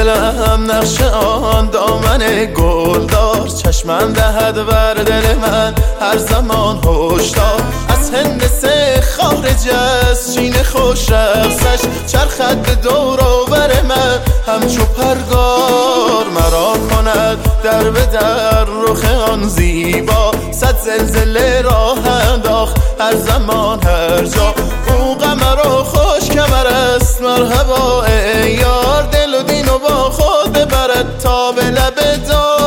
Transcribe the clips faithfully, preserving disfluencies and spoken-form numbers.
دلم نقش آن دامن گل دار، چشمم دهد بر دل من هر زمان هشدار. از هندسه خارج از چین خوش رقصش چرخد به دور و بر من همچو پرگار. مرا کند در به در رخ آن زیبا، صد زلزله راه انداخت هر زمان هر جا. او قمر و خوش کمر است مرحبا ای یار، دل و دین و با خود ببرد تا به لب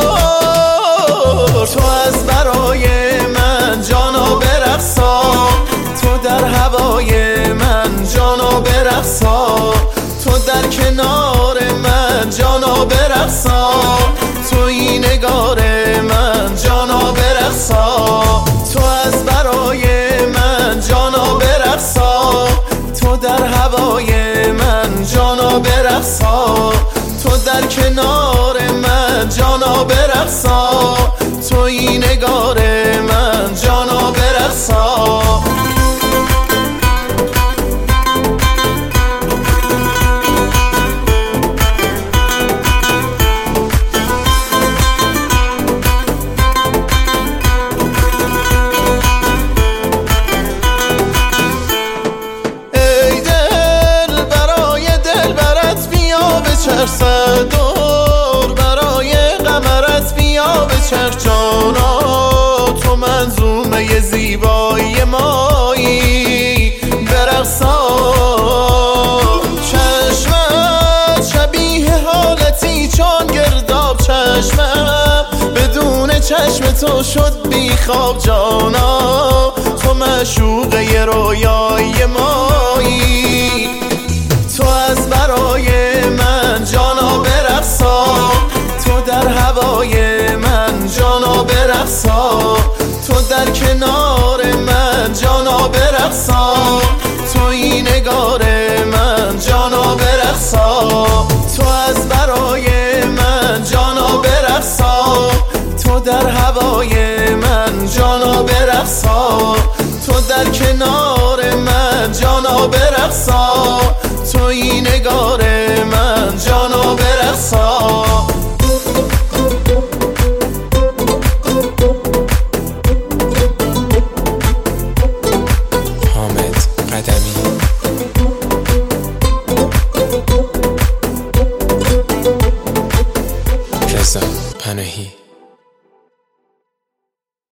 دار. تو از برای من جانا برقصا، تو در هوای من جانا برقصا، تو در کنار من جانا برقصا، توی نگار من جانا برقصا. تو از برای من جانا برقصا، تو در هوای من جانا برقصا، تو در کنار من جانا برقصا، توی نگار من جانا برقصا. چرخ دور برای قمرت بیا به چرخ جانا، تو منظومه زیبایی مایی برقصا. چشمت شبیه حالتی چون گرداب، چشمم بدون چشم تو شد بی خواب جانا، تو معشوقه رویای مایی. تو از برای من جانا برقصا، تو در هوای من جانا برقصا، تو در کنار من جانا برقصا، توی نگار من جانا برقصا. تو از برای من جانا برقصا، تو در هوای من جانا برقصا، تو در کنار من جانا برقصا، توی نگار من جانا برقصا. حامد قدمی رضا پناهی